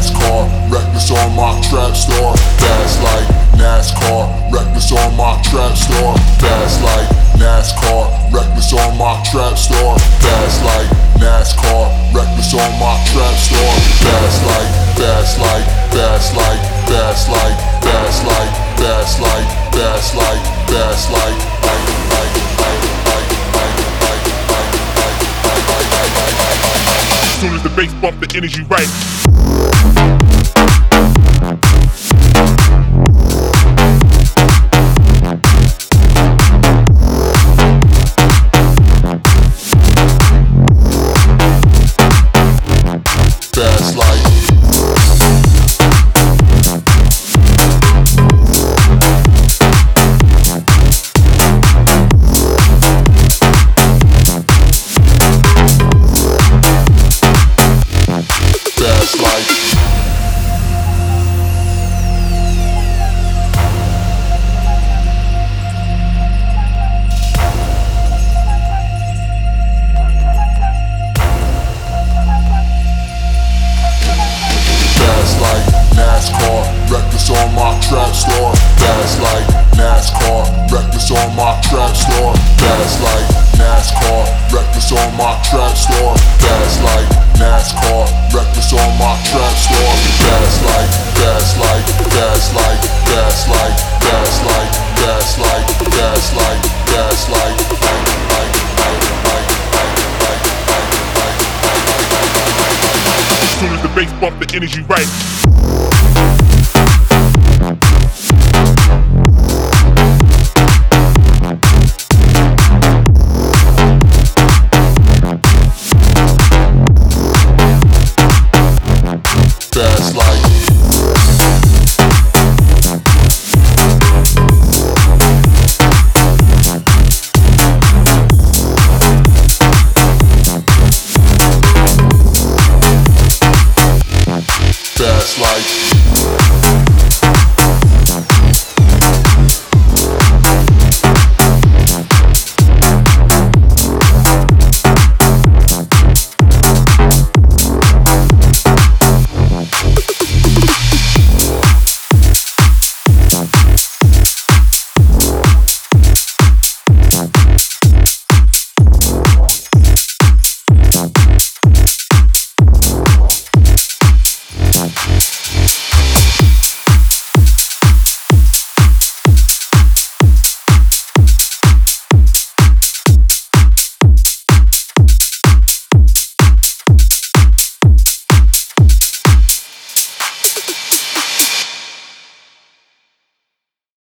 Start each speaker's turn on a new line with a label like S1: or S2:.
S1: NASCAR, reckless on my trap store. Fast like NASCAR, reckless on my trap store. Fast like NASCAR, reckless on my trap store. Fast like NASCAR, reckless on my trap store. Fast like, fast like, fast like, fast like, fast like, fast like, fast like, fast like,
S2: As soon as the bass bump, the energy right.
S1: fast like. Fast like. NASCAR, reckless on my trap store. Fast like NASCAR, reckless on my trap store. Fast like NASCAR, reckless on my trap store. Fast like NASCAR, reckless on my trap store. Fast like, fast like, fast like, fast like, fast like, fast like, fast like, fast like,
S2: As soon as the bass bump, the energy right.
S1: Fast like. Fast like.